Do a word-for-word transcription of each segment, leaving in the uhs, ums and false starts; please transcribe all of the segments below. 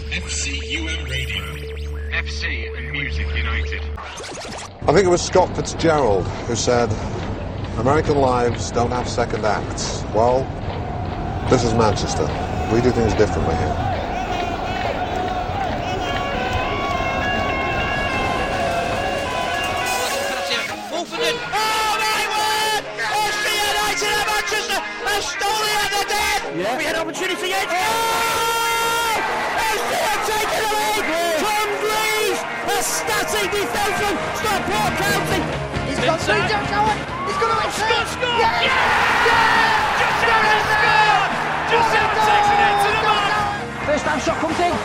F C U M Radio. F C and Music United. I think it was Scott Fitzgerald who said, American lives don't have second acts. Well, this is Manchester. We do things differently here. Yeah. We had opportunity yet. Oh! F C have taken the lead. Tom Greaves, a static defensive. Stop Port County. He's got three jumps going. He's going to Scott scored. Yeah! Yeah! Yeah! Giuseppe scored. Giuseppe takes it into the man. First time shot comes in.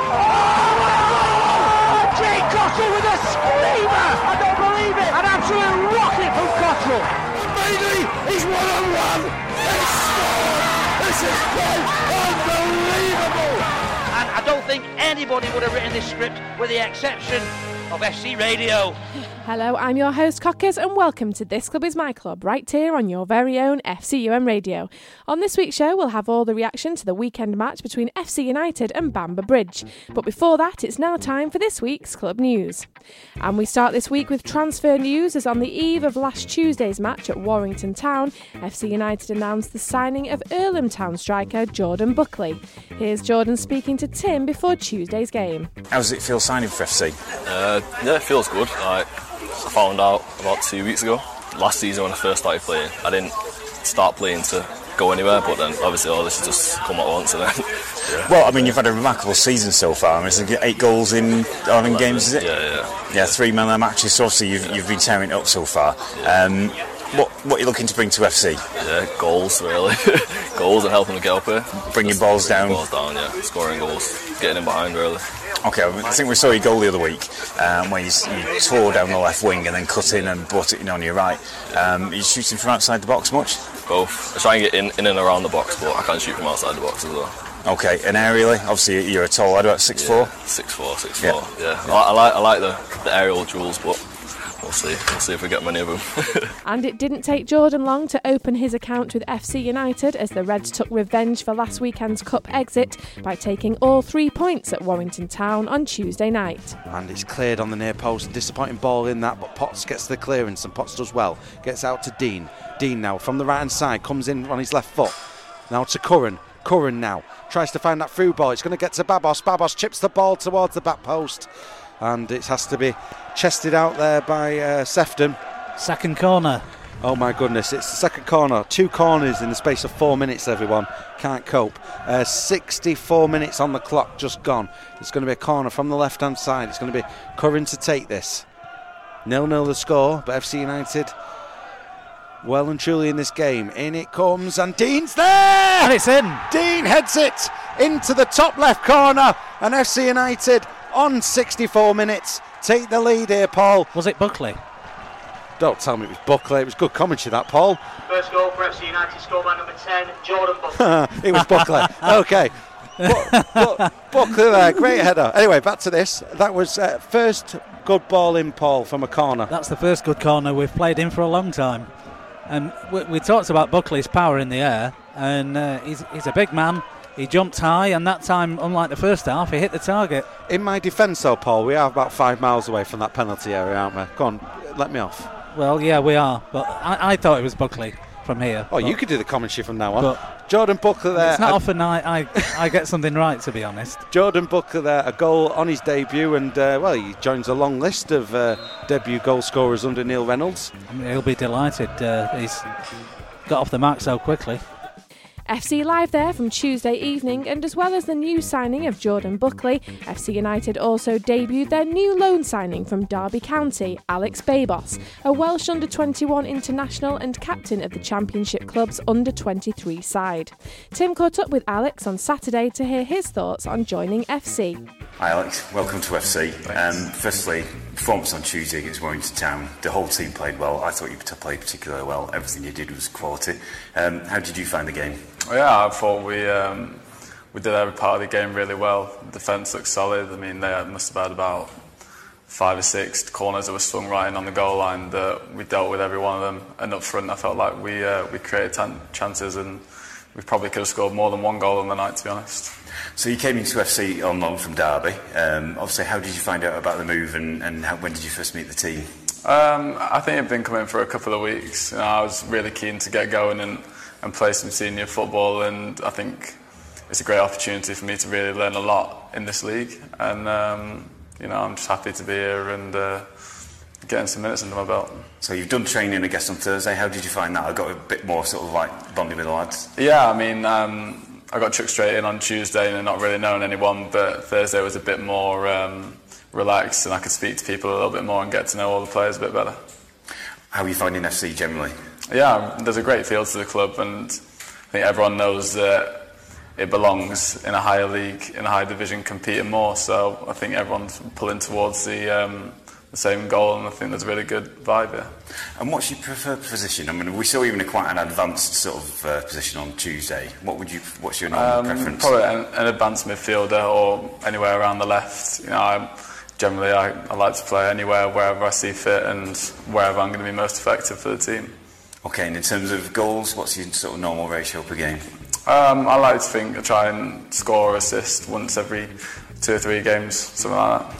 Oh! Jay Cottrell with a screamer. I don't believe it. An absolute rocket from Cottrell. Bailey, he's one on one. He's scored. This is quite unbelievable! And I don't think anybody would have written this script with the exception of F C Radio. Hello, I'm your host Cockers and welcome to This Club Is My Club, right here on your very own F C U M Radio. On this week's show we'll have all the reaction to the weekend match between F C United and Bamber Bridge. But before that, it's now time for this week's club news. And we start this week with transfer news, as on the eve of last Tuesday's match at Warrington Town, F C United announced the signing of Earlham Town striker Jordan Buckley. Here's Jordan speaking to Tim before Tuesday's game. How does it feel signing for F C? Uh, yeah, it feels good. I I found out about two weeks ago. Last season when I first started playing, I didn't start playing to go anywhere, but then obviously all this has just come at once. And then, yeah. Well, I mean, you've had a remarkable season so far. I mean, it's eight goals in eleven games, is it? Yeah, yeah. Yeah, three man of the matches. So obviously you've, you've been tearing it up so far. Um, what what are you looking to bring to F C? Yeah, goals really. Goals and helping to get up here. Bringing balls down. Balls down, yeah. Scoring goals, getting in behind really. Okay, I think we saw your goal the other week, um, where you, you tore down the left wing and then cut in and brought it in on your right. Um, are you shooting from outside the box much? Both. I try and get in, in and around the box, but I can't shoot from outside the box as well. Okay, and aerially, obviously you're a tall lad, about six foot four? Yeah, six foot four, six foot four, yeah. yeah. I, I like I like the, the aerial duels, but we'll see. We'll see if we get many of them. And it didn't take Jordan long to open his account with F C United, as the Reds took revenge for last weekend's cup exit by taking all three points at Warrington Town on Tuesday night. And it's cleared on the near post. Disappointing ball in that, but Potts gets the clearance and Potts does well. Gets out to Dean. Dean now from the right hand side comes in on his left foot. Now to Curran. Curran now tries to find that through ball. It's going to get to Babos. Babos chips the ball towards the back post. And it has to be chested out there by uh, Sefton. Second corner. Oh my goodness, it's the second corner. Two corners in the space of four minutes, everyone. Can't cope. Uh, sixty-four minutes on the clock, just gone. It's going to be a corner from the left-hand side. It's going to be Curran to take this. nil nil the score, but F C United well and truly in this game. In it comes, and Dean's there! And it's in. Dean heads it into the top left corner, and F C United on sixty-four minutes take the lead here, Paul. Was it Buckley? Don't tell me it was Buckley. It was good commentary, that, Paul. First goal for F C United, scored by number ten, Jordan Buckley. It was Buckley. Okay. Bu- bu- Buckley there, great header. Anyway, back to this. That was uh, first good ball in, Paul, from a corner. That's the first good corner we've played in for a long time. And we, we talked about Buckley's power in the air, and uh, he's, he's a big man. He jumped high, and that time, unlike the first half, he hit the target. In my defence, though, Paul, we are about five miles away from that penalty area, aren't we? Go on, let me off. Well, yeah, we are, but I, I thought it was Buckley from here. Oh, you could do the commentary from now on. Jordan Buckley there. It's not often I, I, I get something right, to be honest. Jordan Buckley there, a goal on his debut, and, uh, well, he joins a long list of uh, debut goal scorers under Neil Reynolds. I mean, he'll be delighted. Uh, he's got off the mark so quickly. F C Live there from Tuesday evening, and as well as the new signing of Jordan Buckley, F C United also debuted their new loan signing from Derby County, Alex Babos, a Welsh under twenty-one international and captain of the Championship club's under twenty-three side. Tim caught up with Alex on Saturday to hear his thoughts on joining F C. Hi Alex, welcome to F C. Um, firstly, performance on Tuesday against Warrington Town. The whole team played well. I thought you played particularly well. Everything you did was quality. Um, how did you find the game? Yeah, I thought we um, we did every part of the game really well. The defence looked solid. I mean, they must have had about five or six corners that were swung right in on the goal line that we dealt with every one of them. And up front, I felt like we uh, we created ten chances, and we probably could have scored more than one goal on the night, to be honest. So you came into F C on loan from Derby. Um, obviously, how did you find out about the move, and, and how, when did you first meet the team? Um, I think I've been coming for a couple of weeks. You know, I was really keen to get going and, and play some senior football, and I think it's a great opportunity for me to really learn a lot in this league. And um, you know, I'm just happy to be here and uh, getting some minutes under my belt. So you've done training, I guess, on Thursday. How did you find that? I got a bit more sort of like bonding with the lads. Yeah, I mean. Um, I got chucked straight in on Tuesday and not really knowing anyone, but Thursday was a bit more um, relaxed and I could speak to people a little bit more and get to know all the players a bit better. How are you finding F C generally? Yeah, there's a great feel to the club, and I think everyone knows that it belongs in a higher league, in a higher division, competing more, so I think everyone's pulling towards the, um, the same goal, and I think there's a really good vibe here. And what's your preferred position? I mean, we saw even a quite an advanced sort of uh, position on Tuesday. What would you? What's your normal um, preference? Probably an, an advanced midfielder or anywhere around the left. You know, I'm, generally I, I like to play anywhere, wherever I see fit, and wherever I'm going to be most effective for the team. Okay, and in terms of goals, what's your sort of normal ratio per game? Um, I like to think I try and score or assist once every two or three games, something like that.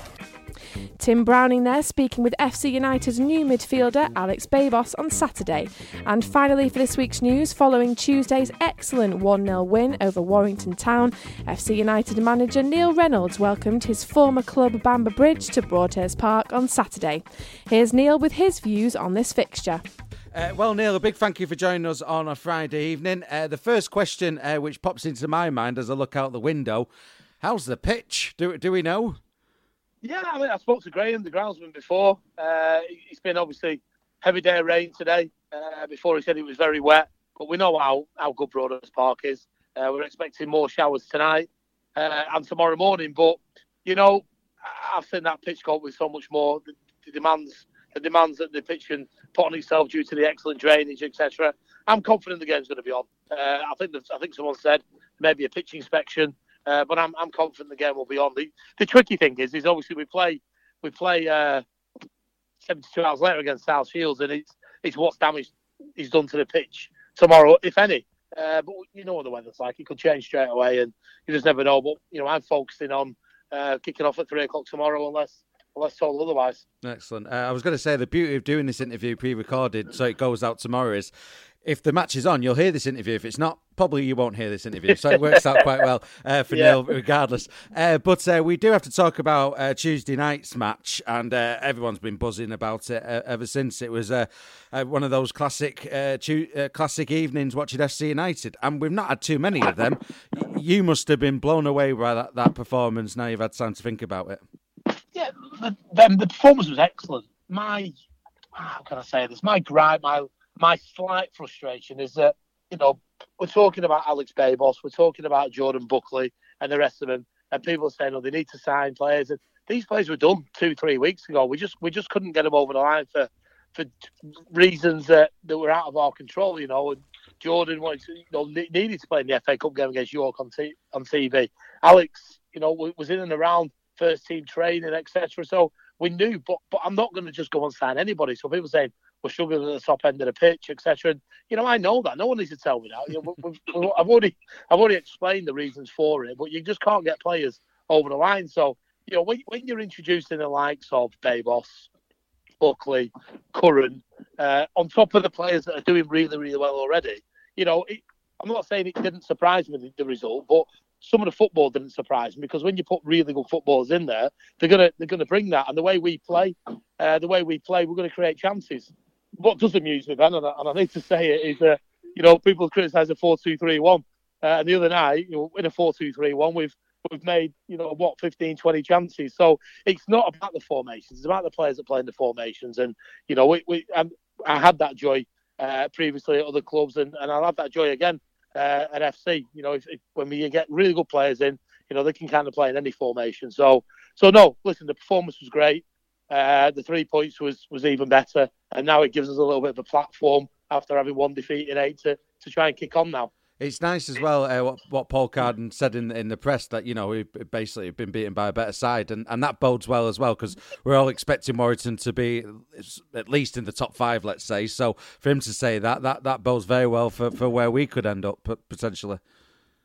Tim Browning there speaking with F C United's new midfielder Alex Babos on Saturday. And finally for this week's news, following Tuesday's excellent one nil win over Warrington Town, F C United manager Neil Reynolds welcomed his former club Bamber Bridge to Broadhurst Park on Saturday. Here's Neil with his views on this fixture. Uh, well, Neil, a big thank you for joining us on a Friday evening. Uh, the first question uh, which pops into my mind as I look out the window, how's the pitch? Do, do we know? Yeah, I mean, I spoke to Graham, the groundsman, before. Uh, it's been obviously heavy day of rain today. Uh, before he said it was very wet, but we know how, how good Broadhurst Park is. Uh, we're expecting more showers tonight uh, and tomorrow morning. But you know, I've seen that pitch go up with so much more. The, the demands, the demands that the pitch can put on itself due to the excellent drainage, et cetera. I'm confident the game's going to be on. Uh, I think that, I think someone said maybe a pitch inspection. Uh, but I'm I'm confident the game will be on. The the tricky thing is is obviously we play we play uh, seventy-two hours later against South Shields, and it's it's what's damage is done to the pitch tomorrow, if any. Uh, but you know what the weather's like; it could change straight away, and you just never know. But you know, I'm focusing on uh, kicking off at three o'clock tomorrow, unless unless told otherwise. Excellent. Uh, I was going to say the beauty of doing this interview pre-recorded, so it goes out tomorrow, is if the match is on, you'll hear this interview. If it's not, probably you won't hear this interview. So it works out quite well uh, for yeah. Neil, regardless. Uh, but uh, we do have to talk about uh, Tuesday night's match, and uh, everyone's been buzzing about it uh, ever since. It was uh, uh, one of those classic uh, tu- uh, classic evenings watching F C United, and we've not had too many of them. You must have been blown away by that, that performance. Now you've had time to think about it. Yeah, the, the, the performance was excellent. My, how can I say this? My gripe, my my slight frustration is that, you know, we're talking about Alex Babos, we're talking about Jordan Buckley and the rest of them, and people are saying, oh, they need to sign players. And these players were done two, three weeks ago. We just we just couldn't get them over the line for for reasons that, that were out of our control, you know. And Jordan wanted to, you know, needed to play in the F A Cup game against York on, t- on T V. Alex, you know, was in and around first team training, et cetera. So we knew, but but I'm not going to just go and sign anybody. So people saying we're struggling at the top end of the pitch, et cetera. And you know, I know that. No one needs to tell me that. You know, we've, we've, I've already I've already explained the reasons for it, but you just can't get players over the line. So you know, when, when you're introducing the likes of Babos, Buckley, Curran, uh, on top of the players that are doing really, really well already, you know, it, I'm not saying it didn't surprise me, the, the result, but some of the football didn't surprise me, because when you put really good footballers in there, they're gonna they're gonna bring that. And the way we play, uh, the way we play, we're going to create chances. What does amuse me, Ben, and I, and I need to say it, is that, you know, people criticise a four two three one, uh, and the other night, you know, in a four two three one, we've we've made, you know, what, fifteen, twenty chances. So it's not about the formations; it's about the players that play in the formations. And you know, we, we um, I had that joy uh, previously at other clubs, and, and I'll have that joy again uh, at F C. You know, if, if, when we get really good players in, you know, they can kind of play in any formation. So, so no, listen, the performance was great. Uh, the three points was was even better, and now it gives us a little bit of a platform after having one defeat in eight to, to try and kick on now. It's nice as well uh, what, what Paul Carden said in in the press, that, you know, we've basically been beaten by a better side, and, and that bodes well as well, because we're all expecting Warrington to be at least in the top five, let's say. So for him to say that, that, that bodes very well for, for where we could end up potentially.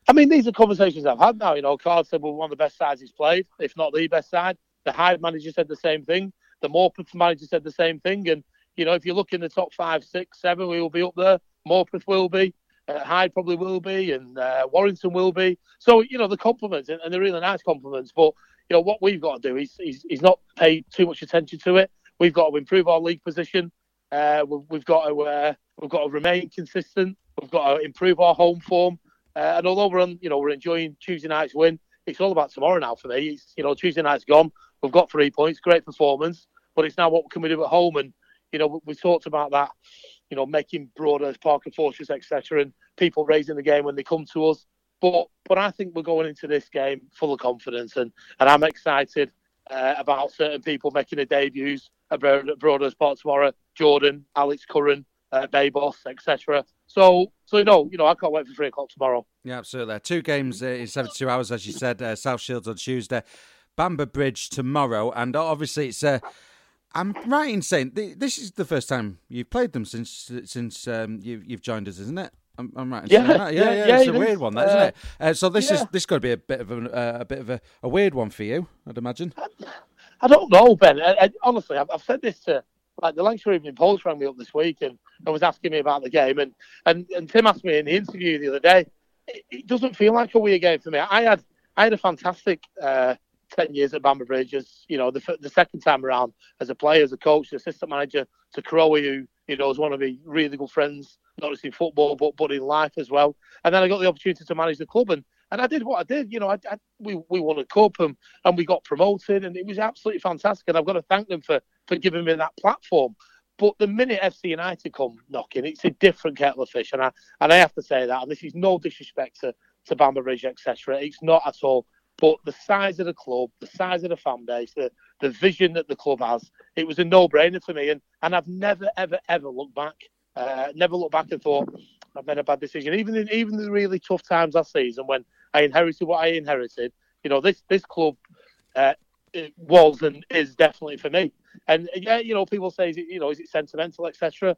I mean, these are conversations I've had now. You know, Card said we're one of the best sides he's played, if not the best side. The Hyde manager said the same thing. The Morpeth manager said the same thing. And, you know, if you look in the top five, six, seven, we will be up there. Morpeth will be. Uh, Hyde probably will be. And uh, Warrington will be. So, you know, the compliments, and, and they're really nice compliments. But, you know, what we've got to do is, is, is not pay too much attention to it. We've got to improve our league position. Uh, we've, we've got to uh, we've got to remain consistent. We've got to improve our home form. Uh, and although we're on, you know, we're enjoying Tuesday night's win, it's all about tomorrow now for me. It's, you know, Tuesday night's gone. We've got three points, great performance, but it's now what can we do at home? And, you know, we, we talked about that, you know, making Broadhurst, Park and Fortress, et cetera, and people raising the game when they come to us. But but I think we're going into this game full of confidence, and, and I'm excited uh, about certain people making their debuts at Broadhurst Park tomorrow. Jordan, Alex Curran, uh, Babos, et cetera. So, so you know, you know, I can't wait for three o'clock tomorrow. Yeah, absolutely. Two games uh, in seventy-two hours, as you said. Uh, South Shields on Tuesday, Bamber Bridge tomorrow, and obviously it's. Uh, I'm right in saying th- this is the first time you've played them since since um, you, you've joined us, isn't it? I'm, I'm right in yeah, saying that. Yeah, yeah, yeah, yeah it's it a weird is. one, that, isn't uh, it? Uh, so this yeah. is this got to be a bit of a, uh, a bit of a, a weird one for you, I'd imagine. I, I don't know, Ben. I, I, honestly, I've, I've said this to. Like the Lancashire Evening Post rang me up this week and, and was asking me about the game, and, and, and Tim asked me in the interview the other day. It, it doesn't feel like a weird game for me. I had I had a fantastic uh, ten years at Bamber Bridge, as you know, the the second time around as a player, as a coach, assistant manager to Crowe, who you know was one of my really good friends, not just in football but but in life as well. And then I got the opportunity to manage the club, and, and I did what I did. You know, I, I we we won a cup and, and we got promoted, and it was absolutely fantastic. And I've got to thank them for. for giving me that platform. But the minute F C United come knocking, it's a different kettle of fish. And I and I have to say that, and this is no disrespect to, to Bamber Bridge, et cetera. It's not at all. But the size of the club, the size of the fan base, the, the vision that the club has, it was a no-brainer for me. And, and I've never, ever, ever looked back. Uh, never looked back and thought, I've made a bad decision. Even in even the really tough times last season when I inherited what I inherited, you know, this, this club uh, it was and is definitely for me. And yeah, you know, people say, is it, you know, is it sentimental, et cetera.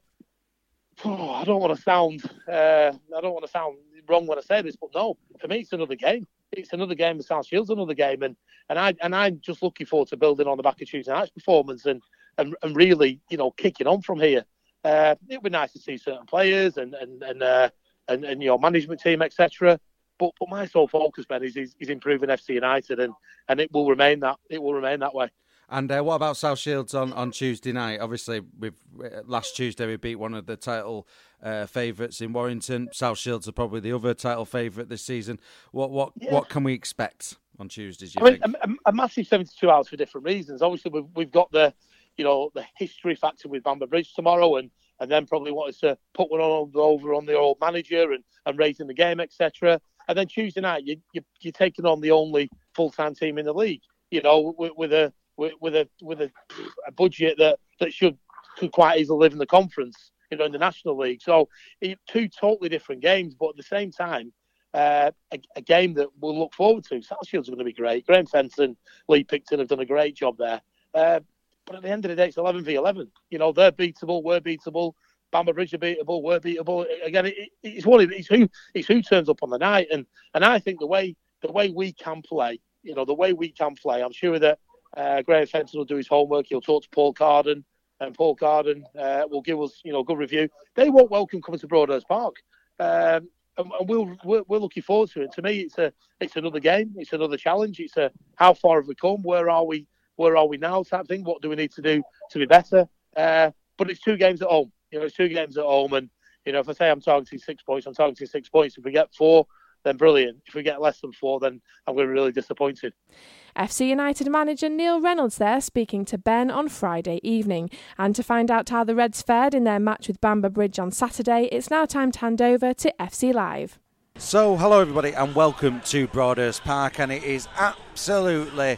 Oh, I don't want to sound, uh, I don't want to sound wrong when I say this, but no, for me, it's another game. It's another game. The South Shields another game, and and I and I'm just looking forward to building on the back of Tuesday night's performance and and, and really, you know, kicking on from here. Uh, it would be nice to see certain players and and and uh, and, and your management team, et cetera. But but my sole focus, Ben, is, is is improving F C United, and and it will remain that it will remain that way. And uh, what about South Shields on, on Tuesday night? Obviously, we've last Tuesday we beat one of the title uh, favourites in Warrington. South Shields are probably the other title favourite this season. What what yeah. what can we expect on Tuesdays? I mean, a, a massive seventy-two hours for different reasons. Obviously, we've we've got the you know the history factor with Bamber Bridge tomorrow, and, and then probably wanted to put one on over on the old manager and, and raising the game, et cetera. And then Tuesday night, you, you you're taking on the only full-time team in the league. You know, with, with a With, with a with a, a budget that, that should could quite easily live in the conference, you know, in the National League. So it, two totally different games, but at the same time, uh, a, a game that we'll look forward to. South Shields are going to be great. Graham Fenton, Lee Picton have done a great job there. Uh, but at the end of the day, it's eleven v eleven. You know, they're beatable, we're beatable. Bamber Bridge are beatable, we're beatable. Again, it, it's what it, it's who it's who turns up on the night, and and I think the way the way we can play, you know, the way we can play, I'm sure that. Uh, Graham Fenton will do his homework. He'll talk to Paul Carden, and Paul Carden uh, will give us, you know, a good review. They won't welcome coming to Broadhurst Park, um, and, and we'll, we're, we're looking forward to it. To me, it's a, it's another game. It's another challenge. It's a, how far have we come? Where are we? Where are we now? Type thing. What do we need to do to be better? Uh, but it's two games at home. You know, it's two games at home, and you know, if I say I'm targeting six points, I'm targeting six points. If we get four, then brilliant. If we get less than four, then I'm going to be really disappointed. F C United manager Neil Reynolds there speaking to Ben on Friday evening. And to find out how the Reds fared in their match with Bamber Bridge on Saturday, it's now time to hand over to F C Live. So, hello everybody and welcome to Broadhurst Park, and it is absolutely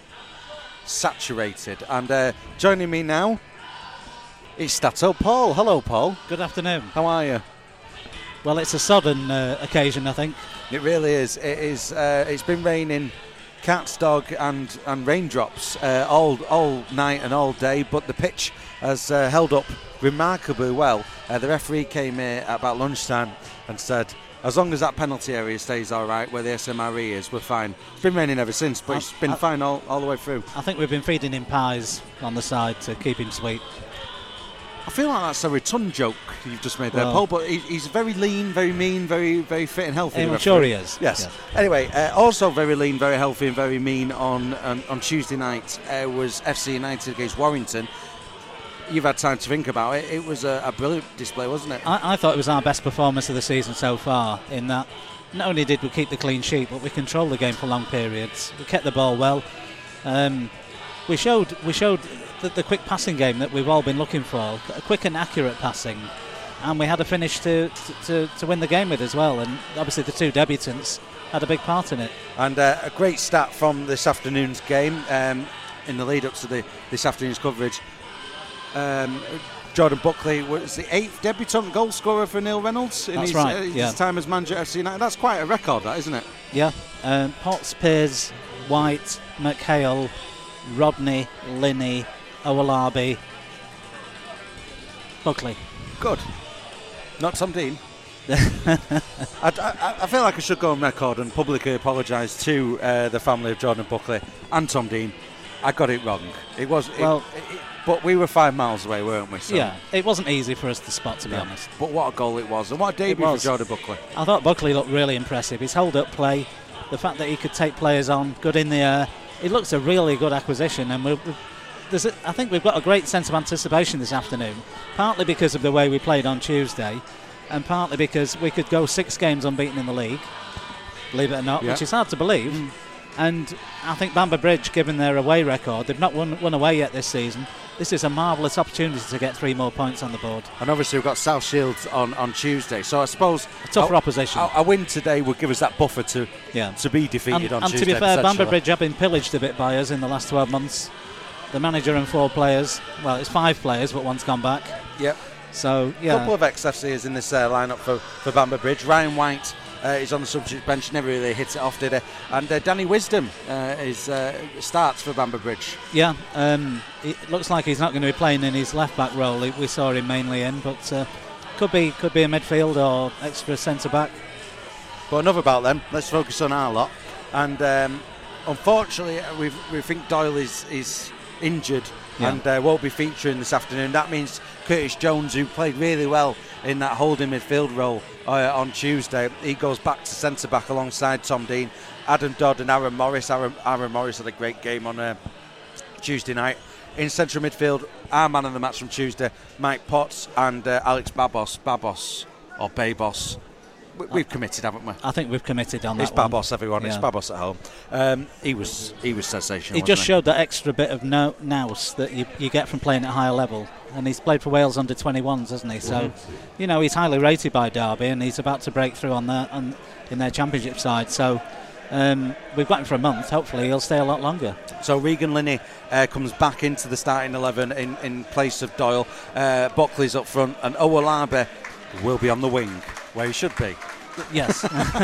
saturated. And uh, joining me now is Stato Paul. Hello Paul. Good afternoon. How are you? Well, it's a sodden uh, occasion, I think. It really is. It is. Uh, it's been raining cats, dog, and and raindrops uh, all all night and all day. But the pitch has uh, held up remarkably well. Uh, the referee came here at about lunchtime and said, as long as that penalty area stays all right, where the S M R E is, we're fine. It's been raining ever since, but I, it's been I, fine all, all the way through. I think we've been feeding him pies on the side to keep him sweet. I feel like that's a return joke you've just made there, well, Paul, but he, he's very lean, very mean, very very fit and healthy. I'm sure he is. Yes. yes. Anyway, uh, also very lean, very healthy and very mean on um, on Tuesday night uh, was F C United against Warrington. You've had time to think about it. It was a, a brilliant display, wasn't it? I, I thought it was our best performance of the season so far, in that not only did we keep the clean sheet, but we controlled the game for long periods. We kept the ball well. Um, we showed we showed the, the quick passing game that we've all been looking for, a quick and accurate passing, and we had a finish to, to, to win the game with as well. And obviously the two debutants had a big part in it. And uh, a great stat from this afternoon's game, um, in the lead up to the this afternoon's coverage. Um, Jordan Buckley was the eighth debutant goal scorer for Neil Reynolds in That's his, right, uh, his yeah. time as manager at F C United. That's quite a record, that, isn't it? Yeah. Um, Potts, Pears, White, McHale, Rodney, Linney, Owolabi, Buckley. Good. Not Tom Dean. I, I, I feel like I should go on record and publicly apologise to uh, the family of Jordan Buckley and Tom Dean. I got it wrong. It was well, it, it, but we were five miles away, weren't we? So. Yeah, it wasn't easy for us to spot, to be yeah. honest. But what a goal it was, and what a debut for Jordan Buckley. I thought Buckley looked really impressive. His hold-up play, the fact that he could take players on, good in the air. It looks a really good acquisition, and we're, we're, there's a, I think we've got a great sense of anticipation this afternoon, partly because of the way we played on Tuesday, and partly because we could go six games unbeaten in the league, believe it or not, yeah. which is hard to believe. Mm. And I think Bamber Bridge, given their away record, they've not won, won away yet this season. This is a marvellous opportunity to get three more points on the board. And obviously we've got South Shields on, on Tuesday, so I suppose a tougher a, opposition. A, a win today would give us that buffer to yeah. to be defeated and, on and Tuesday. And to be fair, Bamber Bridge have been pillaged a bit by us in the last twelve months. The manager and four players, well, it's five players, but one's gone back. Yep. So, yeah. A couple of ex-F Cers in this uh, lineup for, for Bamber Bridge. Ryan White uh, is on the substitute bench, never really hit it off, did he? And uh, Danny Wisdom uh, is uh, starts for Bamber Bridge. Yeah, um, it looks like he's not going to be playing in his left-back role. We saw him mainly in, but uh, could be could be a midfield or extra centre-back. But enough about them. Let's focus on our lot. And um, unfortunately, we we think Doyle is is injured. Yeah. And uh, won't be featuring this afternoon. That means Curtis Jones, who played really well in that holding midfield role uh, on Tuesday, he goes back to centre-back alongside Tom Dean, Adam Dodd and Aaron Morris. Aaron, Aaron Morris had a great game on uh, Tuesday night. In central midfield, our man of the match from Tuesday, Mike Potts and uh, Alex Babos, Babos or Babos. We've committed, haven't we? I think we've committed on it's that Babos, one. everyone. Yeah. It's Babos at home. Um, he was he was sensational. He just he? showed that extra bit of no, nous that you, you get from playing at a higher level. And he's played for Wales under twenty-ones, hasn't he? So, mm-hmm. you know, he's highly rated by Derby, and he's about to break through on their on, in their championship side. So, um, we've got him for a month. Hopefully, he'll stay a lot longer. So Regan Linney uh, comes back into the starting eleven in, in place of Doyle. Uh, Buckley's up front, and Owolabi will be on the wing, where he should be. Yes,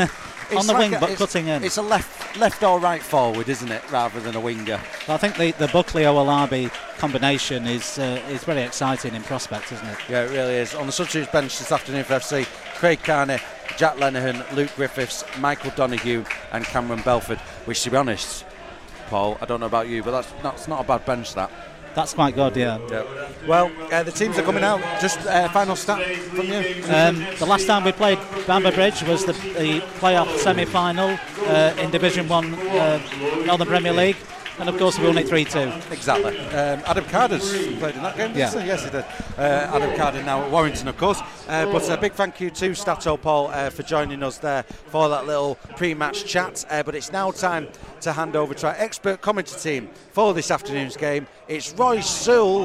on the like wing, a, but cutting in. It's a left, left or right forward, isn't it, rather than a winger? Well, I think the the Buckley Owolabi combination is uh, is very exciting in prospect, isn't it? Yeah, it really is. On the substitutes bench this afternoon for F C, Craig Carney, Jack Lenihan, Luke Griffiths, Michael Donoghue, and Cameron Belford. Which, to be honest, Paul, I don't know about you, but that's not, that's not a bad bench. That. That's quite good, yeah. yeah. Well, uh, the teams are coming out. Just uh, final stat from you. Um, the last time we played Bamber Bridge was the, the playoff semi-final uh, in Division One, uh, Northern Premier League, and of course we won it three two. Exactly. Um, Adam Carter's played in that game. Yeah. He? Yes, he did. Uh, Adam Carter now at Warrington, of course. Uh, but a big thank you to Stato Paul uh, for joining us there for that little pre-match chat. Uh, but it's now time to hand over to our expert commentary team for this afternoon's game. It's Roy Sewell,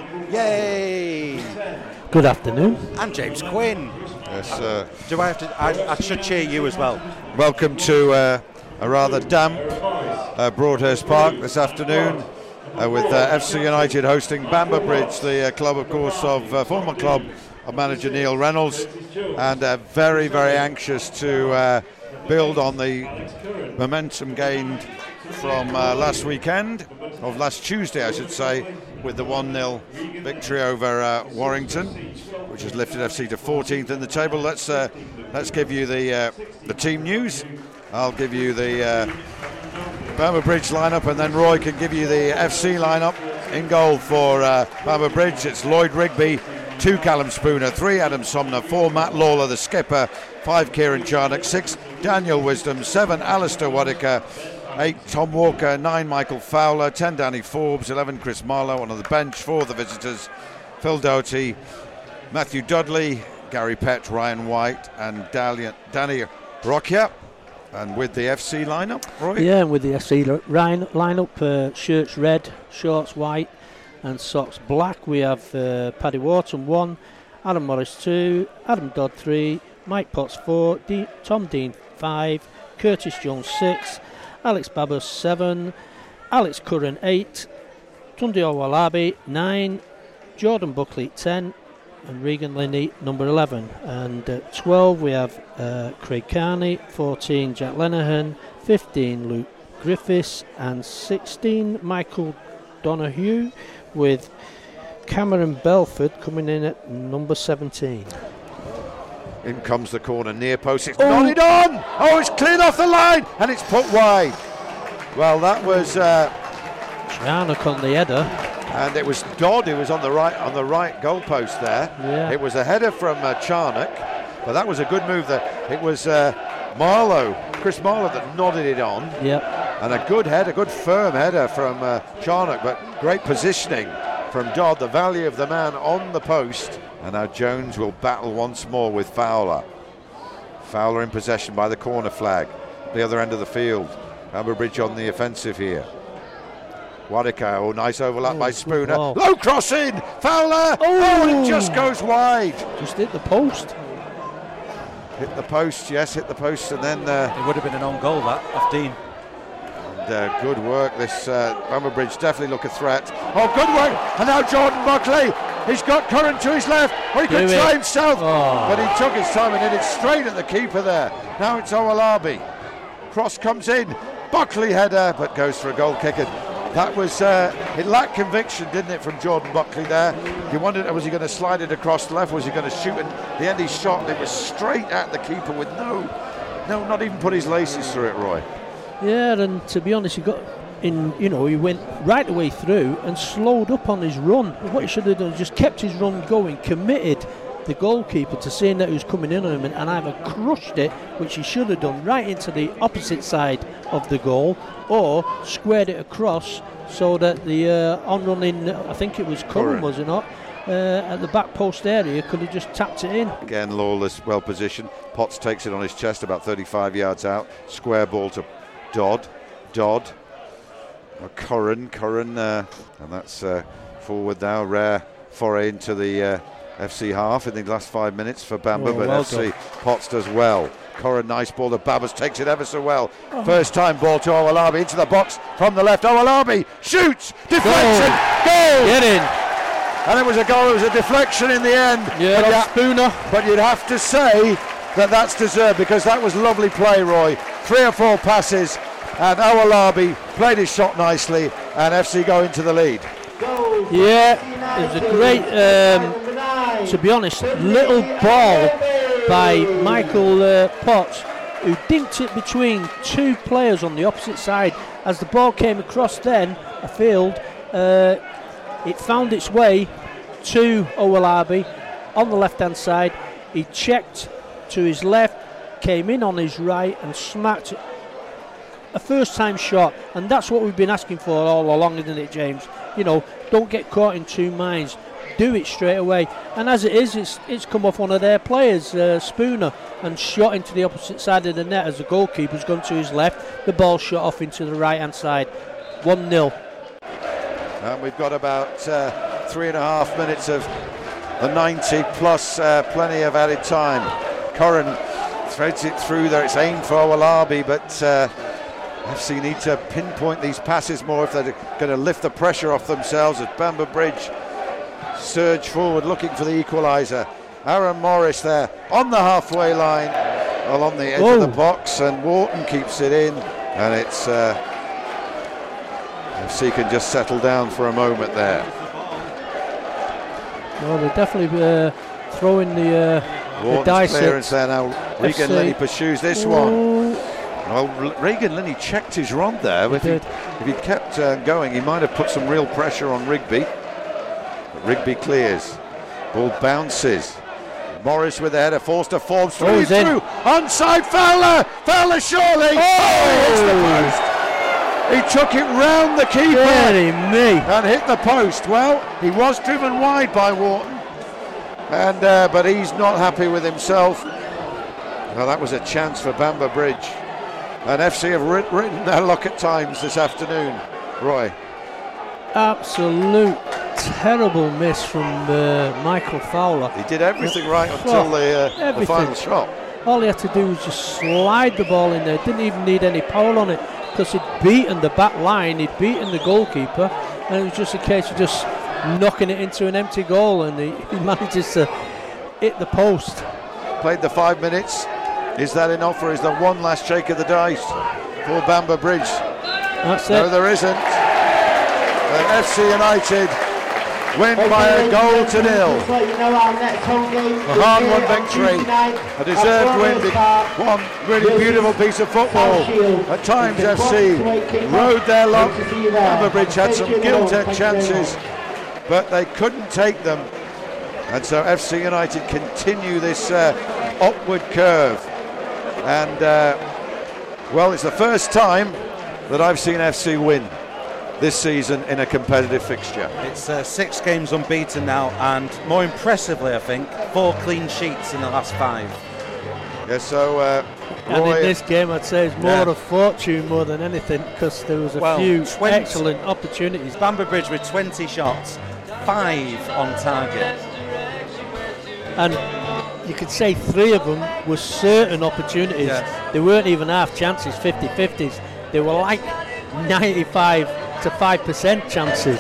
yay! Good afternoon. And James Quinn. Yes, uh, Do I have to? I, I should cheer you as well. Welcome to uh, a rather damp uh, Broadhurst Park this afternoon, uh, with uh, F C United hosting Bamber Bridge, the uh, club, of course, of uh, former club of manager Neil Reynolds, and uh, very, very anxious to uh, build on the momentum gained from uh, last weekend, of last Tuesday I should say, with the one nil victory over uh, Warrington, which has lifted F C to fourteenth in the table. Let's uh, let's give you the uh, the team news. I'll give you the uh, Bamber Bridge lineup, and then Roy can give you the F C lineup. In goal for uh, Bamber Bridge, it's Lloyd Rigby, two Callum Spooner, three Adam Sumner, four Matt Lawler, the skipper, five Kieran Charnock, six Daniel Wisdom, seven Alistair Waddicker, eight Tom Walker, nine Michael Fowler, ten Danny Forbes, eleven Chris Marlowe on the bench for the visitors, Phil Doughty, Matthew Dudley, Gary Pett, Ryan White and Dalian, Danny Rocchia. And with the F C lineup, Roy? Yeah, and with the F C line, lineup, uh, shirts red, shorts white and socks black. We have uh, Paddy Wharton one, Adam Morris two, Adam Dodd three, Mike Potts four, D- Tom Dean five, Curtis Jones six, Alex Babas seven, Alex Curran eight, Tunde Owalabi nine, Jordan Buckley ten, and Regan Linney number eleven. And at twelve we have uh, Craig Carney, fourteen Jack Lenihan, fifteen Luke Griffiths and sixteen Michael Donahue, with Cameron Belford coming in at number seventeen. In comes the corner, near post, it's oh. nodded on! Oh, it's cleared off the line and it's put wide. Well, that was uh, Charnock on the header. And it was Dodd who was on the right on the right goalpost there. Yeah. It was a header from uh, Charnock, but that was a good move there. It was uh, Marlowe, Chris Marlowe, that nodded it on. Yep. And a good header, good firm header from uh, Charnock, but great positioning from Dodd, the value of the man on the post. And now Jones will battle once more with Fowler. Fowler in possession by the corner flag, the other end of the field. Bamber Bridge on the offensive here. Waddicker, oh, nice overlap oh, by Spooner. Low cross in, Fowler. Oh. oh, and it just goes wide. Just hit the post. Hit the post, yes, hit the post, and then uh, it would have been an own goal that off Dean. And uh, good work. This uh, Bamber Bridge definitely look a threat. Oh, good work. And now Jordan Buckley. He's got Curran to his left, or he could try himself, oh. but he took his time and hit it straight at the keeper there. Now it's Owalabi. Cross comes in. Buckley header, but goes for a goal kick. That was, uh, it lacked conviction, didn't it, from Jordan Buckley there? You wondered, was he going to slide it across the left? Was he going to shoot? And the end he shot, and it was straight at the keeper with no, no, not even put his laces through it, Roy. Yeah, and to be honest, he got in, you know, he went right the way through and slowed up on his run. What he should have done is just kept his run going, committed the goalkeeper to seeing that he was coming in on him, and, and either crushed it, which he should have done, right into the opposite side of the goal, or squared it across so that the uh, on-running, I think it was Curran, was it not, uh, at the back post area, could have just tapped it in. Again, Lawless well positioned. Potts takes it on his chest about thirty-five yards out. Square ball to Dodd. Dodd. Oh, Curran. Curran. Uh, and that's uh, forward now. Rare foray into the uh, F C half in the last five minutes for Bamber, oh, but well F C done. Potts does well. Curran, nice ball to Babas, takes it ever so well. Oh. First time ball to Owalabi into the box from the left. Owalabi shoots, deflection, goal! Get in. And it was a goal, it was a deflection in the end. Yeah, but that's Spooner. But you'd have to say that that's deserved, because that was lovely play, Roy. Three or four passes, and Owalabi played his shot nicely, and F C go into the lead. Yeah, it was a great, um, to be honest, little ball by Michael uh, Potts, who dinked it between two players on the opposite side. As the ball came across then a field, uh, it found its way to Owalabi on the left hand side. He checked to his left, came in on his right and smacked a first time shot, and that's what we've been asking for all along, isn't it, James? You know, don't get caught in two minds, do it straight away. And as it is, it's it's come off one of their players, uh, Spooner, and shot into the opposite side of the net as the goalkeeper's gone to his left. The ball shot off into the right hand side. one nil. And we've got about uh, three and a half minutes of the ninety plus, uh, plenty of added time. Curran threads it through there, it's aimed for Owalabi, but uh, F C need to pinpoint these passes more if they're going to lift the pressure off themselves as Bamber Bridge surge forward looking for the equaliser. Aaron Morris there on the halfway line, along the edge Whoa. of the box, and Wharton keeps it in, and it's uh, F C can just settle down for a moment there. Well, they definitely uh, throwing the, uh, the dice. Clearance there now. Regan Linney pursues this oh. one. Well, Regan Linney checked his rod there. He if, did. He, if he'd kept uh, going, he might have put some real pressure on Rigby. But Rigby clears. Ball bounces. Morris with the header, Forster forms through. Oh, he's through. in. Onside, Fowler! Fowler surely! Oh! Oh, he hits the post! He took it round the keeper Very me. and hit the post. Well, he was driven wide by Wharton, and uh, but he's not happy with himself. Well, that was a chance for Bamber Bridge, and F C have writ- written their luck at times this afternoon. Roy. Absolute terrible miss from uh, Michael Fowler. He did everything right until the, uh, the final shot. All he had to do was just slide the ball in there. Didn't even need any power on it because he'd beaten the back line, he'd beaten the goalkeeper, and it was just a case of just knocking it into an empty goal, and he, he manages to hit the post. Played the five minutes. Is that enough, or is there one last shake of the dice for Bamber Bridge? That's no, it. there isn't. And F C United win by a goal to nil. A hard-won victory, a deserved win, one really beautiful piece of football. At times F C rode their luck. Bamber Bridge had some gilt-edged chances, but they couldn't take them. And so F C United continue this uh, upward curve. And, uh, well, it's the first time that I've seen F C win this season in a competitive fixture. It's uh, six games unbeaten now, and more impressively, I think, four clean sheets in the last five. Yeah, so uh, and Roy, in this game, I'd say it's more Yeah. of fortune more than anything, because there was a Well, few twenty excellent opportunities. Bamber Bridge with twenty shots, five on target. And you could say three of them were certain opportunities. Yes. They weren't even half chances, fifty-fifties. They were like ninety-five to five percent chances.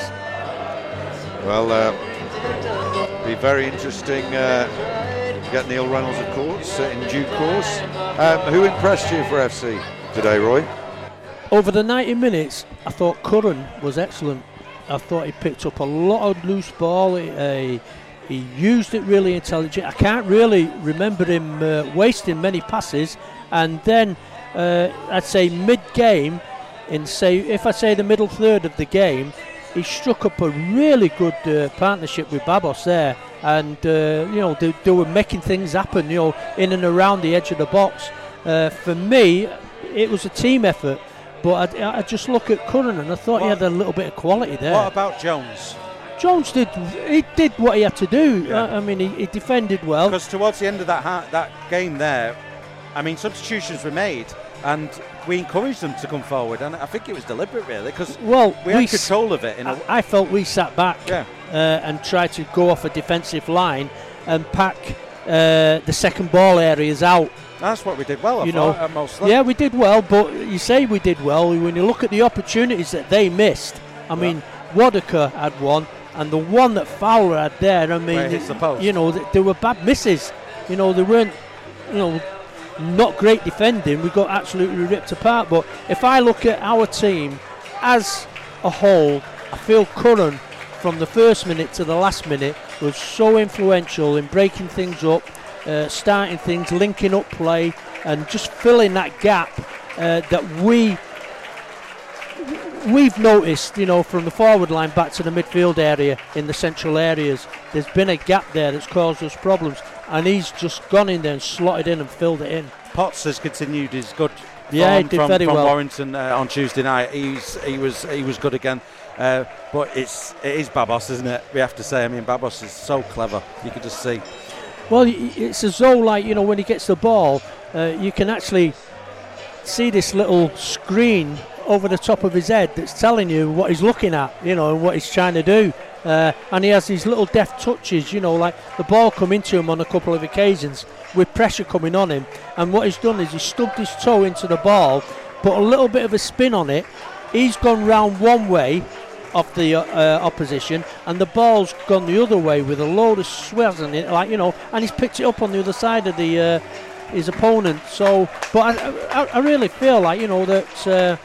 well, uh, be very interesting. Uh, get Neil Reynolds, of course, uh, in due course. Um, who impressed you for F C today, Roy? Over the ninety minutes, I thought Curran was excellent. I thought he picked up a lot of loose ball. He, uh, he used it really intelligent. I can't really remember him uh, wasting many passes. And then uh, I'd say mid-game, in say if I say the middle third of the game, he struck up a really good uh, partnership with Babos there, and uh, you know they, they were making things happen, you know, in and around the edge of the box. Uh, for me, it was a team effort, but I, I just look at Curran and I thought what, he had a little bit of quality there. What about Jones? Jones did he did what he had to do. Yeah. I, I mean, he, he defended well. Because towards the end of that ha- that game there, I mean, substitutions were made, and we encouraged them to come forward, and I think it was deliberate, really, because well, we, we had control of it. In a I, I felt we sat back yeah. uh, and tried to go off a defensive line and pack uh, the second ball areas out. That's what we did well, I you thought, know. uh, mostly. Yeah, we did well, but you say we did well. When you look at the opportunities that they missed, I yeah. mean, Wadaker had one, and the one that Fowler had there, I mean, hits the post. You know, they were bad misses. You know, they weren't, you know, not great defending. We got absolutely ripped apart. But if I look at our team as a whole, I feel Curran from the first minute to the last minute was so influential in breaking things up, uh, starting things, linking up play, and just filling that gap uh, that we we've noticed, you know, from the forward line back to the midfield area in the central areas. There's been a gap there that's caused us problems, and he's just gone in there and slotted in and filled it in. Potts has continued his good yeah, form he did from, very from well. Warrington uh, on Tuesday night. He's he was he was good again, uh, but it's it is Babos, isn't it? We have to say. I mean, Babos is so clever. You could just see. Well, it's as though, like, you know, when he gets the ball, uh, you can actually see this little screen over the top of his head that's telling you what he's looking at, you know, and what he's trying to do. Uh, and he has these little deft touches, you know, like the ball come into him on a couple of occasions with pressure coming on him. And what he's done is he's stubbed his toe into the ball, put a little bit of a spin on it. He's gone round one way of the uh, uh, opposition, and the ball's gone the other way with a load of swells in it, like, you know, and he's picked it up on the other side of the uh, his opponent. So, but I, I, I really feel like, you know, that uh,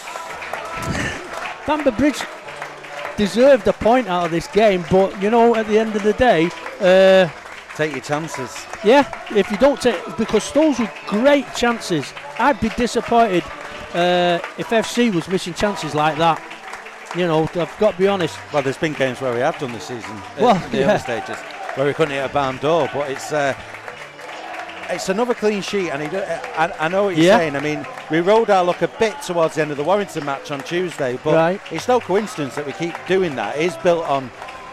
Bamber Bridge deserved a point out of this game, but, you know, at the end of the day, uh, Take your chances. Yeah, if you don't take, because those were great chances. I'd be disappointed uh, if F C was missing chances like that. You know, I've got to be honest. Well, there's been games where we have done this season, well, in the yeah. early stages, where we couldn't hit a barn door, but it's uh, it's another clean sheet, and he do, I, I know what you're yeah. saying. I mean, we rode our luck a bit towards the end of the Warrington match on Tuesday, but right. it's no coincidence that we keep doing that. It is built on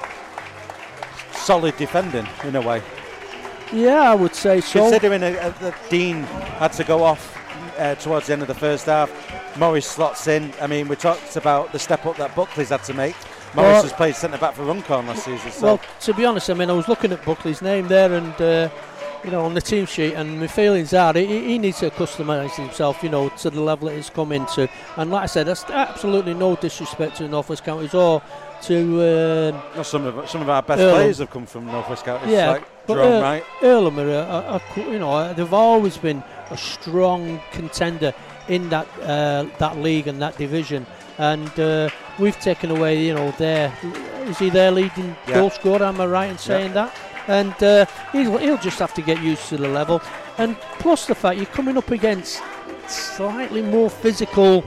solid defending, in a way. Yeah, I would say so. Considering a, a, that Dean had to go off uh, towards the end of the first half, Morris slots in. I mean, we talked about the step up that Buckley's had to make. Morris well, has played centre back for Runcorn last season. So. Well, to be honest, I mean, I was looking at Buckley's name there, and uh, you know, on the team sheet, and my feelings are he, he needs to customise himself, you know, to the level it has come into. And like I said, that's absolutely no disrespect to North West Counties or to. Uh, well, some of some of our best Earlham. players have come from North West Counties. Yeah, like but Jerome uh, Wright. Earlham are, are, are, you know, they've always been a strong contender in that uh, that league and that division, and uh, we've taken away, you know, their is he their leading yeah. goal scorer? Am I right in saying yeah. that? And uh, he'll, he'll just have to get used to the level, and plus the fact you're coming up against slightly more physical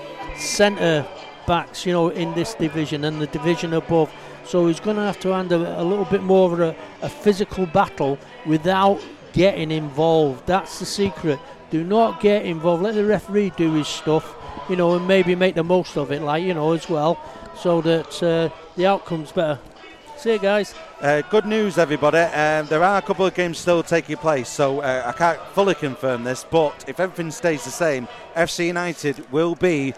centre backs, you know, in this division and the division above. So he's going to have to handle a little bit more of a, a physical battle without getting involved. That's the secret. Do not get involved. Let the referee do his stuff, you know, and maybe make the most of it, like, you know, as well, so that uh, the outcome's better. See you guys. Uh, good news, everybody. Um, there are a couple of games still taking place, so uh, I can't fully confirm this, but if everything stays the same, F C United will be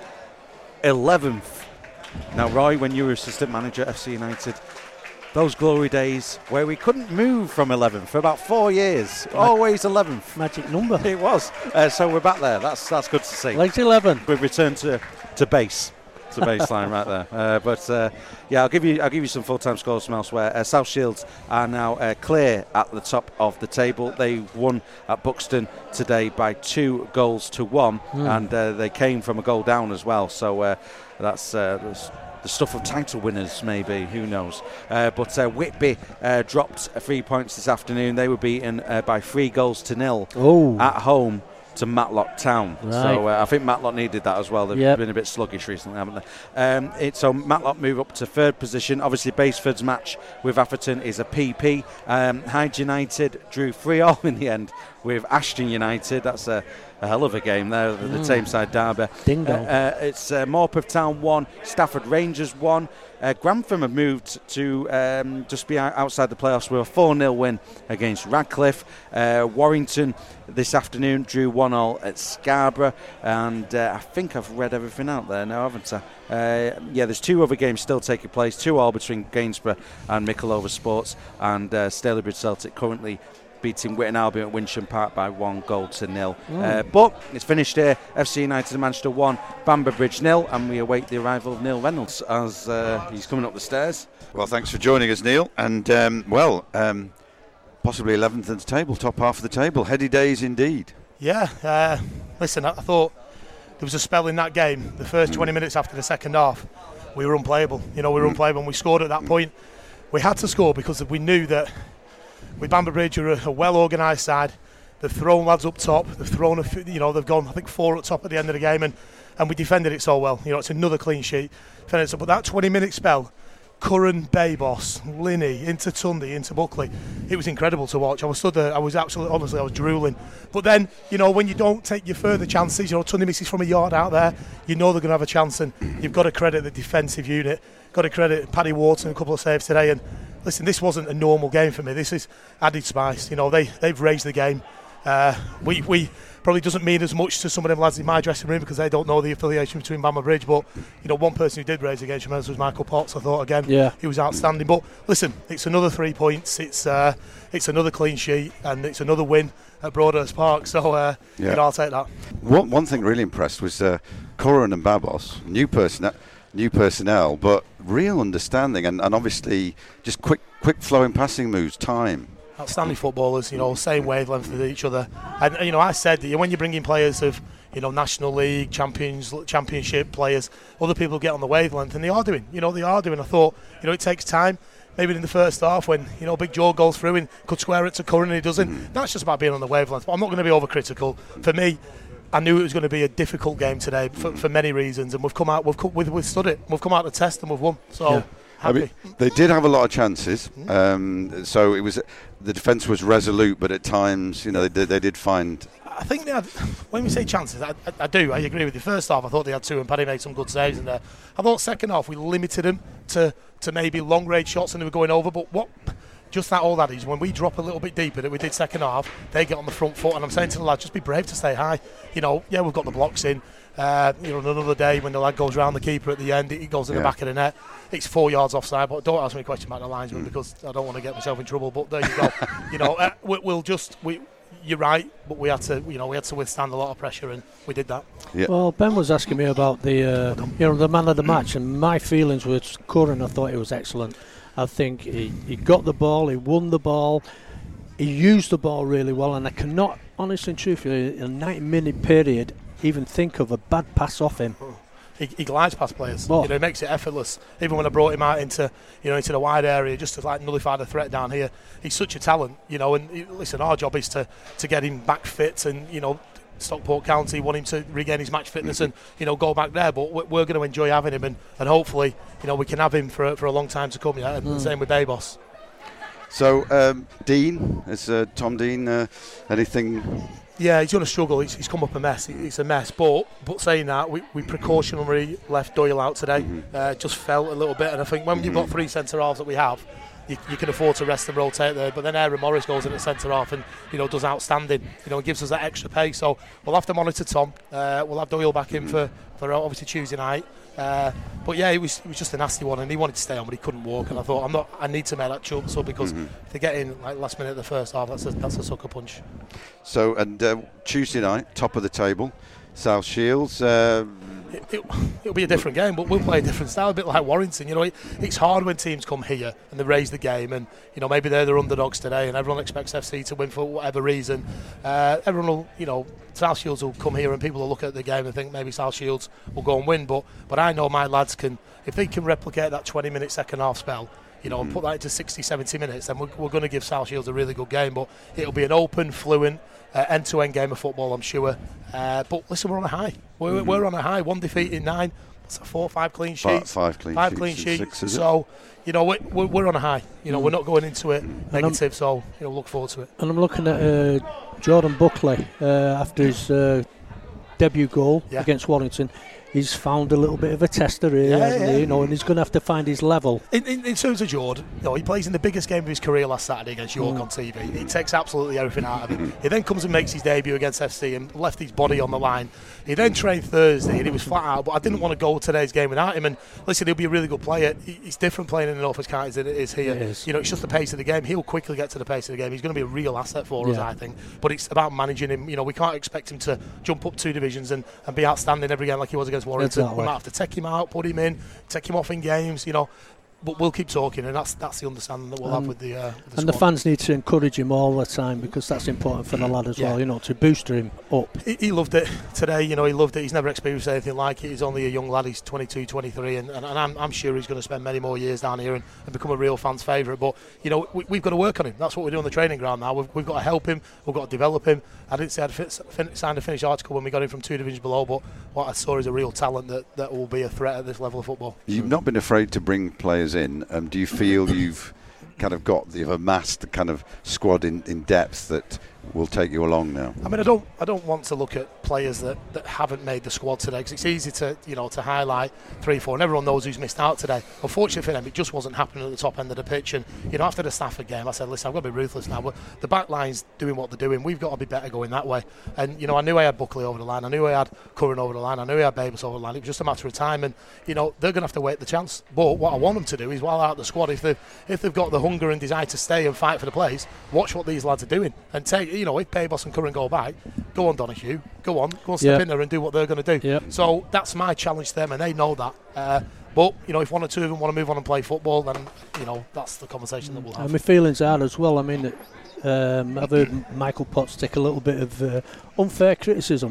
eleventh. Now, Roy, when you were assistant manager at F C United, those glory days where we couldn't move from eleventh for about four years, Mag- always eleventh. Magic number. It was. Uh, so we're back there. That's that's good to see. Legs eleven. We've returned to, to base. To baseline right there. Uh, but uh, yeah, I'll give you I'll give you some full-time scores from elsewhere. Uh, South Shields are now uh, clear at the top of the table. They won at Buxton today by two goals to one, mm. and uh, they came from a goal down as well. So uh, that's, uh, that's the stuff of title winners, maybe. Who knows? Uh, but uh, Whitby uh, dropped three points this afternoon. They were beaten uh, by three goals to nil oh. at home to Matlock Town. Right. So uh, I think Matlock needed that as well. They've yep. been a bit sluggish recently, haven't they? Um, it, so Matlock move up to third position. Obviously Baseford's match with Atherton is a P P. Um, Hyde United drew three all in the end with Ashton United. That's a, a hell of a game there, the, the mm. Tameside derby. Ding dong. Uh, uh, it's uh, Morpeth Town one, Stafford Rangers one. Uh, Grantham have moved to um, just be outside the playoffs with a four nil win against Radcliffe. Uh, Warrington this afternoon drew one all at Scarborough, and uh, I think I've read everything out there now, haven't I? Uh, yeah, there's two other games still taking place, two all between Gainsborough and Michelova Sports, and uh, Stalybridge Celtic currently beating Witton Albion at Winsham Park by one goal to nil. Mm. Uh, but it's finished here. F C United and Manchester one, Bamber Bridge nil, and we await the arrival of Neil Reynolds as uh, he's coming up the stairs. Well, thanks for joining us, Neil. And, um, well, um, possibly eleventh at the table, top half of the table. Heady days indeed. Yeah, uh, listen, I thought there was a spell in that game. The first twenty minutes after the second half, we were unplayable. You know, we were mm. unplayable, and we scored at that point. We had to score because we knew that with Bamber Bridge, are a, a well-organised side. They've thrown lads up top. They've thrown, a, you know, they've gone, I think, four up top at the end of the game, and, and we defended it so well. You know, it's another clean sheet. But that twenty-minute spell, Curran, Bayboss, Linney, into Tundy, into Buckley, it was incredible to watch. I was stood there, I was absolutely, honestly, I was drooling. But then, you know, when you don't take your further chances, you know, Tundy misses from a yard out there, you know they're going to have a chance, and you've got to credit the defensive unit. Got to credit Paddy Wharton, a couple of saves today, and listen, this wasn't a normal game for me. This is added spice. You know, they, they've raised the game. Uh, we we probably doesn't mean as much to some of them lads in my dressing room because they don't know the affiliation between Bamber Bridge. But, you know, one person who did raise the game tremendous was Michael Potts. I thought, again, yeah. he was outstanding. But, listen, it's another three points. It's uh, it's another clean sheet, and it's another win at Broadhurst Park. So, uh, yeah. you know, I'll take that. One, one thing really impressed was uh, Curran and Babos, new person. New personnel, but real understanding and, and obviously just quick, quick flowing passing moves, time. Outstanding footballers, you know, same wavelength with each other. And, you know, I said that when you bring in players of, you know, National League, Champions, Championship players, other people get on the wavelength, and they are doing, you know, they are doing. I thought, you know, it takes time. maybe in the first half when, you know, Big Joe goes through and could square it to Curran and he doesn't. Mm. That's just about being on the wavelength. But I'm not going to be overcritical. For me, I knew it was going to be a difficult game today for, mm. for many reasons, and we've come out, we've come, we've withstood it. We've come out to test and we've won. So. Yeah. I mean, they did have a lot of chances, um, so it was the defence was resolute, but at times, you know, they did, they did find. I think they had. When we say chances, I, I, I do. I agree with you. First half, I thought they had two, and Paddy made some good saves in there. I thought second half we limited them to, to maybe long range shots, and they were going over. But what? Just that all that is when we drop a little bit deeper that we did second half, they get on the front foot, and I'm saying to the lads, just be brave to stay high. You know, yeah, we've got the blocks in. Uh, you know, another day when the lad goes round the keeper at the end, it goes in yeah. the back of the net. It's four yards offside, but don't ask me a question about the linesman mm. because I don't want to get myself in trouble. But there you go. you know, uh, we, we'll just we. You're right, but we had to, you know, we had to withstand a lot of pressure, and we did that. Yeah. Well, Ben was asking me about the, uh, you know, the man of the match, and my feelings with Curran. I thought he was excellent. I think he, he got the ball, he won the ball, he used the ball really well, and I cannot, honestly and truthfully, in a ninety-minute period, even think of a bad pass off him. He, he glides past players. Oh. You know, he makes it effortless. Even when I brought him out into, you know, into the wide area just to like nullify the threat down here, he's such a talent. You know, and he, listen, our job is to to get him back fit, and you know, Stockport County want him to regain his match fitness mm-hmm. and you know go back there. But we're, we're going to enjoy having him, and, and hopefully, you know, we can have him for for a long time to come. Yeah, and mm. the same with Babos. So, um, Dean, is uh, Tom Dean uh, anything? Yeah, he's going to struggle. He's, he's come up a mess. It's a mess. But but saying that, we, we precautionarily left Doyle out today. Mm-hmm. Uh, just felt a little bit. And I think when mm-hmm. you've got three centre halves that we have, you, you can afford to rest and rotate there. But then Aaron Morris goes in at centre half and you know does outstanding. You know, gives us that extra pace. So we'll have to monitor Tom. Uh, we'll have Doyle back in mm-hmm. for, for obviously Tuesday night. Uh, but yeah, it was it was just a nasty one, and he wanted to stay on, but he couldn't walk. And I thought, I'm not. I need to make that chunk, so because mm-hmm. if they get in like last minute of the first half, that's a that's a sucker punch. So and uh, Tuesday night, top of the table, South Shields. Uh, it, it, it'll be a different game, but we'll play a different style, a bit like Warrington. You know, it, it's hard when teams come here and they raise the game, and you know maybe they're the underdogs today, and everyone expects F C to win for whatever reason. Uh, everyone will, you know, South Shields will come here and people will look at the game and think maybe South Shields will go and win, but but I know my lads can, if they can replicate that twenty minute second half spell, you know, mm. and put that into sixty, seventy minutes, then we're, we're going to give South Shields a really good game. But it'll be an open, fluent, uh, end-to-end game of football, I'm sure. Uh, but listen, we're on a high. We're, mm-hmm. we're on a high. One defeat in nine. What's that, four, five clean sheets? Five, five clean five sheets. Clean sheets. Six, so, you know, we're, we're, we're on a high. You know, mm. we're not going into it negative, so, you know, look forward to it. And I'm looking at uh, Jordan Buckley uh, after his uh, debut goal yeah. against Warrington. He's found a little bit of a tester here, yeah, hasn't yeah. he? You know, and he's going to have to find his level. In, in, in terms of Jordan, you know, he plays in the biggest game of his career last Saturday against York mm. on T V. He takes absolutely everything out of it. He then comes and makes his debut against F C and left his body on the line. He then trained Thursday and he was flat out, but I didn't want to go today's game without him. And listen, he'll be a really good player. He's different playing in the North West Counties than it is here. It is. You know, it's just the pace of the game. He'll quickly get to the pace of the game. He's going to be a real asset for yeah. us, I think. But it's about managing him. You know, we can't expect him to jump up two divisions and, and be outstanding every game like he was against Warrington. We might have to take him out, put him in, take him off in games, you know. But we'll keep talking, and that's that's the understanding that we'll um, have with the, uh, with the and squad. the fans need to encourage him all the time because that's important for the lad as yeah. well, you know, to boost him up. He, he loved it today, you know, he loved it. He's never experienced anything like it. He's only a young lad, he's twenty-two, twenty-three, and, and, and I'm, I'm sure he's going to spend many more years down here and, and become a real fan's favourite. But, you know, we, we've got to work on him. That's what we do on the training ground now. We've, we've got to help him, we've got to develop him. I didn't say I'd fit, fin- signed a finished article when we got him from two divisions below, but what I saw is a real talent that, that will be a threat at this level of football. You've not been afraid to bring players in. Um, do you feel you've kind of got, you've amassed the kind of squad in, in depth that will take you along now? I mean, I don't, I don't want to look at players that, that haven't made the squad today because it's easy to, you know, to highlight three, four, and everyone knows who's missed out today. Unfortunately for them, it just wasn't happening at the top end of the pitch. And you know, after the Stafford game, I said, listen, I've got to be ruthless now. But the back line's doing what they're doing. We've got to be better going that way. And you know, I knew I had Buckley over the line. I knew I had Curran over the line. I knew I had Babos over the line. It was just a matter of time. And you know, they're going to have to wait the chance. But what I want them to do is, while out the squad, if they if they've got the hunger and desire to stay and fight for the place, watch what these lads are doing and take. You know, if Babos and Curran go back, go on Donahue, go on, go on step yep. in there and do what they're going to do. Yep. So that's my challenge to them, and they know that. Uh, but you know, if one or two of them want to move on and play football, then you know that's the conversation that we'll have. And my feelings are as well. I mean, um, I've heard Michael Potts take a little bit of uh, unfair criticism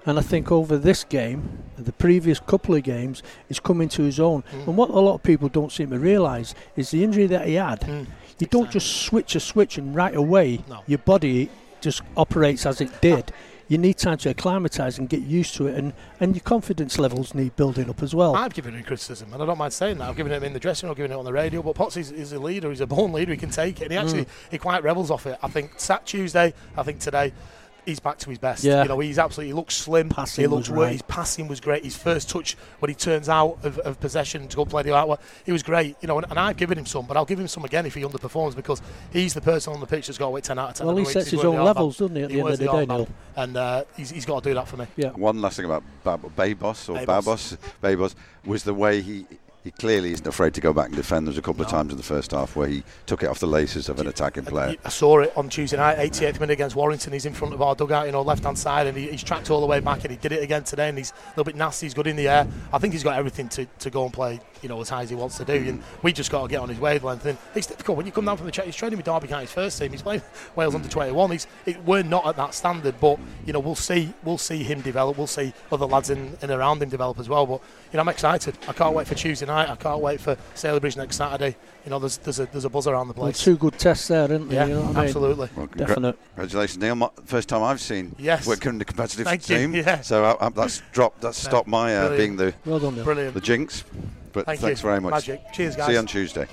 And I think over this game, the previous couple of games, he's come into his own. Mm. And what a lot of people don't seem to realise is the injury that he had. Mm. You don't just switch a switch and right away No. your body just operates as it did. You need time to acclimatise and get used to it, and, and your confidence levels need building up as well. I've given him criticism, and I don't mind saying that. I've given him in the dressing room, I've given it on the radio, but Potts is, is a leader, he's a born leader, he can take it, and he actually Mm. he quite rebels off it. I think Sat Tuesday, I think today, he's back to his best. Yeah. You know, he's absolutely, he looks slim, Passing he looks was work, right. his passing was great, his first touch when he turns out of, of possession to go play the outward, he was great, you know, and, and I've given him some, but I'll give him some again if he underperforms, because he's the person on the pitch that's got to wait ten out of ten. Well, he He's sets his worth own the levels, armband. doesn't he, at He the end wears of the day, armband. Neil? And uh, he's, he's got to do that for me. Yeah. One last thing about Bab- Babos or Babos. Babos, Babos was the way he. He clearly isn't afraid to go back and defend. There was a couple of times in the first half where he took it off the laces of an attacking player. I saw it on Tuesday night, eighty-eighth minute against Warrington. He's in front of our dugout, you know, left-hand side, and he, he's tracked all the way back, and he did it again today, and he's a little bit nasty, he's good in the air. I think he's got everything to, to go and play, you know, as high as he wants to do, and we just got to get on his wavelength. And it's difficult when you come down from the check. He's training with Derby County's first team. He's playing Wales under twenty-one. He's it, we're not at that standard, but you know, we'll see we'll see him develop. We'll see other lads in and around him develop as well. But you know, I'm excited. I can't wait for Tuesday night. I can't wait for Stalybridge next Saturday. You know, there's there's a there's a buzz around the Well, place. two good tests there, isn't there? Yeah, You know what I mean? absolutely. Well, congra- Definite. Congratulations, Neil. My, first time I've seen Yes. Whitcomb in the competitive Thank you, team. yeah. So I, I, that's dropped. That's Yeah, stopped my uh, brilliant. being the Well done, Neil. Brilliant. the jinx. But Thank thanks you. very much. Magic. Cheers, guys. See you on Tuesday.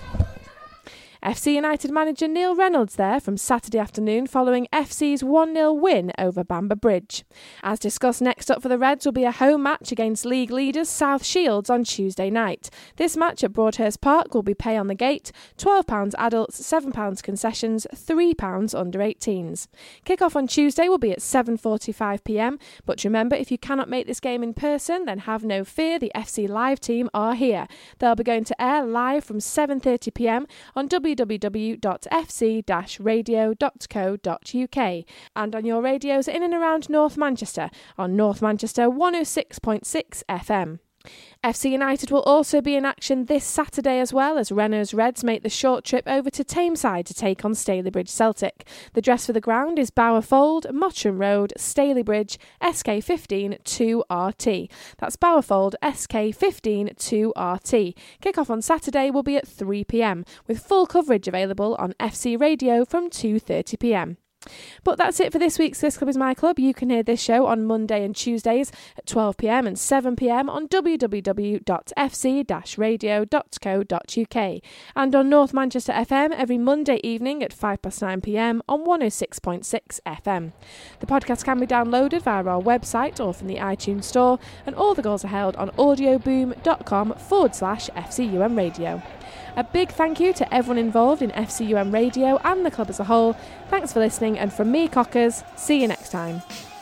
F C United manager Neil Reynolds there from Saturday afternoon following F C's one nil win over Bamber Bridge. As discussed, next up for the Reds will be a home match against league leaders South Shields on Tuesday night. This match at Broadhurst Park will be pay on the gate, twelve pounds adults, seven pounds concessions, three pounds under eighteens. Kick-off on Tuesday will be at seven forty-five p m, but remember, if you cannot make this game in person, then have no fear, the F C Live team are here. They'll be going to air live from seven thirty p m on w w w dot f c dash radio dot co dot u k and on your radios in and around North Manchester on North Manchester one oh six point six F M. F C United will also be in action this Saturday as well as Renault's Reds make the short trip over to Tameside to take on Stalybridge Celtic. The dress for the ground is Bowerfold, Mottram Road, Stalybridge, S K fifteen two R T. That's Bowerfold, S K fifteen two R T. Kick-off on Saturday will be at three p m, with full coverage available on F C Radio from two thirty p m. But that's it for this week's This Club Is My Club. You can hear this show on Monday and Tuesdays at twelve p m and seven p m on w w w dot f c dash radio dot co dot u k and on North Manchester F M every Monday evening at five past nine p m on one oh six point six F M. The podcast can be downloaded via our website or from the iTunes store, and all the goals are held on audioboom.com forward slash FCUM Radio. A big thank you to everyone involved in F C U M Radio and the club as a whole. Thanks for listening, and from me, Cockers, see you next time.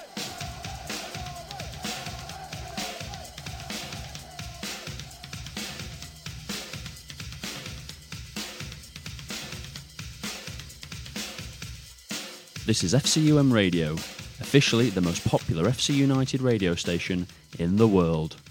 This is F C U M Radio, officially the most popular F C United radio station in the world.